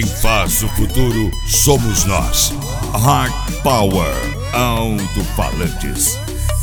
Quem faz o futuro somos nós. Hard Power Alto-Falantes.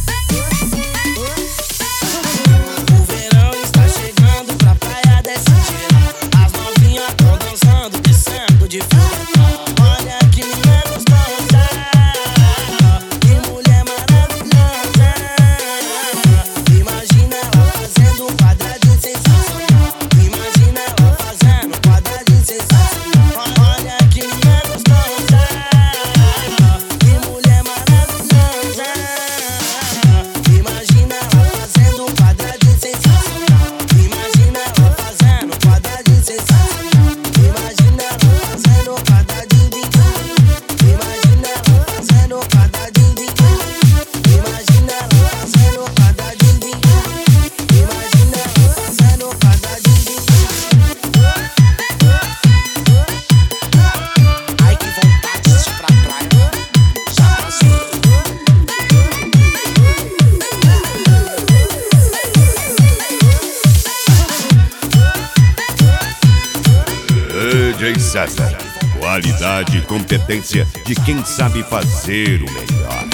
O verão está chegando pra praia desse jeito. As novinhas tão dançando, descendo de fundo. Olha que menina gostosa, que mulher maravilhosa. Imagina ela fazendo um quadradinho sensacional. Imagina ela fazendo um quadradinho sensacional. Olha que menina gostosa, que mulher maravilhosa. Imagina ela fazendo um quadradinho sensacional. Imagina ela fazendo um quadradinho sensacional. Imagina ela fazendo um quadradinho de Imagina ela fazendo um quadradinho de Imagina ela fazendo um quadradinho de Imagina ela fazendo um quadradinho de Ai, que vontade de ir pra praia. Já passou. DJ César. Qualidade e competência de quem sabe fazer o melhor.